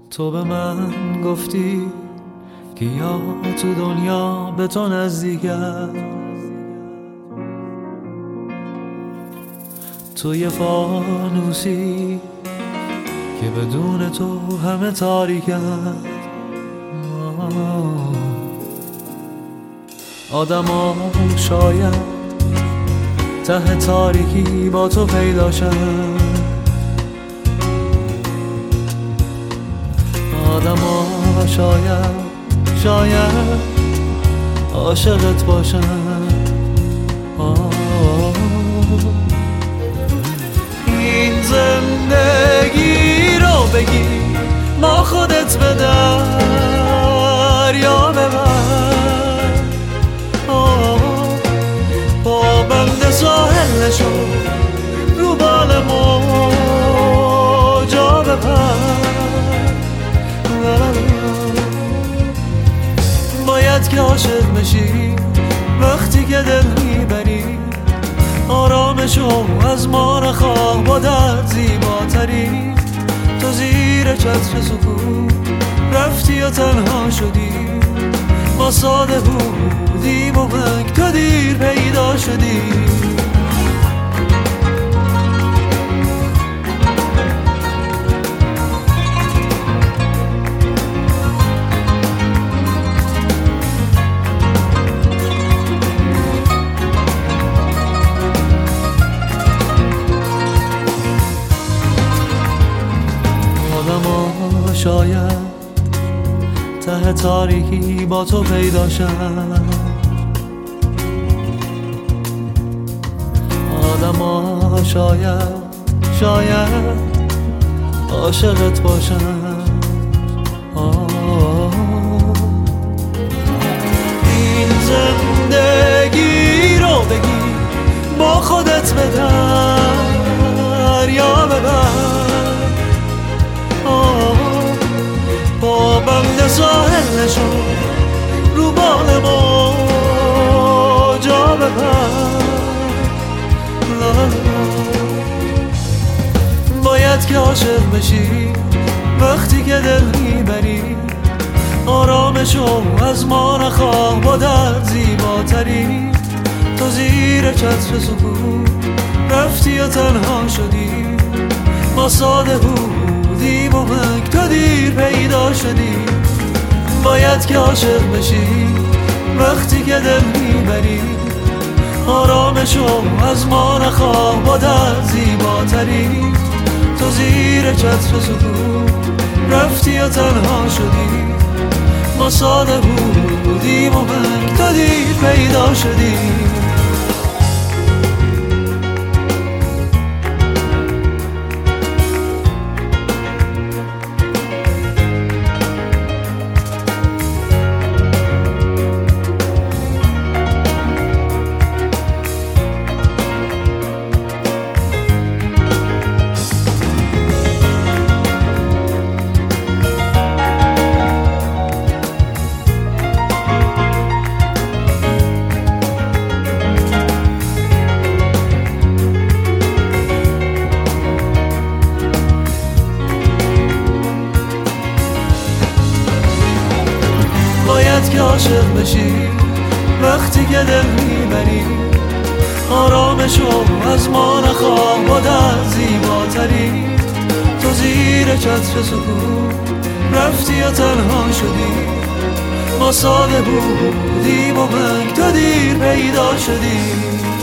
تو به من گفتی که یا تو دنیا به تو نزدیکم، تو یه فانوسی که بدون تو همه تاریکم. آدم ها شاید ته تاریکی با تو پیداشن، آدم ها شاید عاشقت باشن. این زندگی رو بگی ما خودت به دریا ببر، با بند ساحل نشو رو بال موجا ببر. باید که عاشق بشی وقتی که دل میبری، آرامشو از ما نخواه با درد زیباتری. تو زیر چتر سکوت رفتی و تنها شدی، ما ساده بودیم و منگ تو دیر پیدا شدی. شاید ته تاریکی با تو پیداشن، آدم ها شاید عاشقت باشن. این زندگی رو بگی با خودت به دریا ببر، با بند ساحل نشو رو بال موجا ببر. باید که عاشق بشی وقتی که دل میبری، آرامشو از ما نخواه با درد زیباتری. تو زیر چتر سکوت رفتی و تنها شدی، ما ساده بودیم و منگ تو دیر پیدا شدی. باید که عاشق بشی وقتی که دل میبری، آرامشو از ما نخواه با درد زیباتری. تو زیر چتر سکوت رفتی و تنها شدی، ما ساده بودیم و منگ تو دیر پیدا شدی. باید که عاشق بشی وقتی که دل میبری، آرامشو از ما نخواه با درد زیباتری. تو زیر چتر سکوت رفتی و تنها شدی، ما ساده بودیم و منگ تو دیر پیدا شدی.